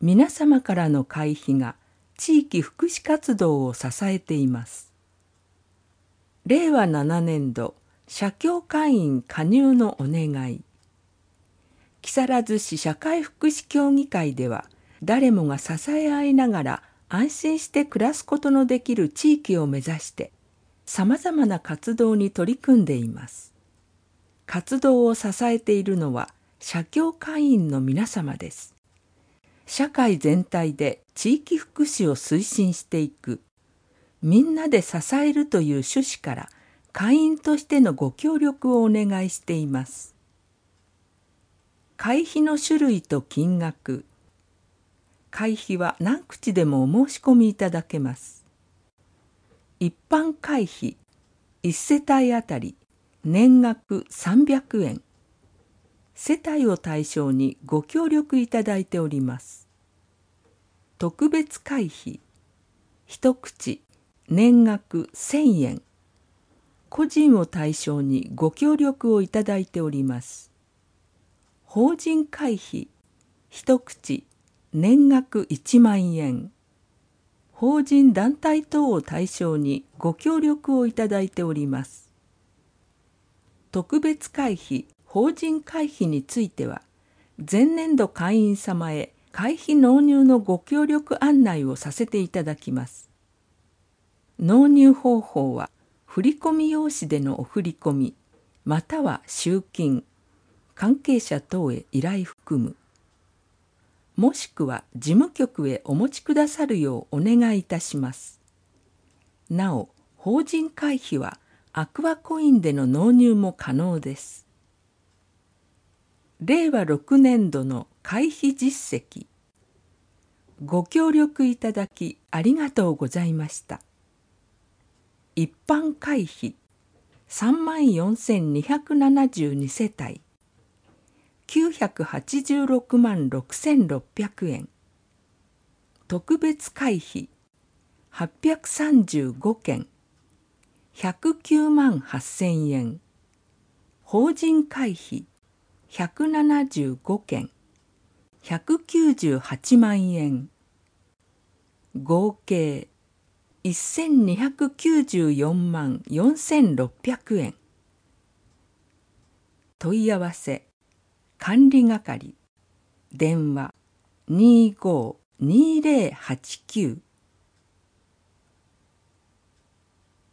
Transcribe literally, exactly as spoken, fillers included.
皆様からの会費が地域福祉活動を支えています。れいわななねんど社協会員加入のお願い。木更津市社会福祉協議会では、誰もが支え合いながら安心して暮らすことのできる地域を目指して、さまざまな活動に取り組んでいます。活動を支えているのは社協会員の皆様です。社会全体で地域福祉を推進していく、みんなで支えるという趣旨から会員としてのご協力をお願いしています。会費の種類と金額。会費は何口でもお申し込みいただけます。一般会費いち世帯あたり年額さんびゃくえん。世帯を対象にご協力いただいております。特別会費一口年額せんえん。個人を対象にご協力をいただいております。法人会費一口年額いちまんえん。法人団体等を対象にご協力をいただいております。特別会費法人会費については、前年度会員様へ会費納入のご協力案内をさせていただきます。納入方法は、振込用紙でのお振り込み、または集金、関係者等へ依頼含む。もしくは事務局へお持ちくださるようお願いいたします。なお、法人会費はアクアコインでの納入も可能です。れいわろくねんどの会費実績。ご協力いただきありがとうございました。一般会費さんまんよんせんにひゃくななじゅうにせたいきゅうひゃくはちじゅうろくまんろくせんろっぴゃくえん。特別会費はっぴゃくさんじゅうごけんひゃくきゅうまんはっせんえん。法人会費ひゃくななじゅうごけんひゃくきゅうじゅうはちまんえん。合計せんにひゃくきゅうじゅうよんまんよんせんろっぴゃくえん。問い合わせ管理係電話 にじゅうご にじゅうはちきゅう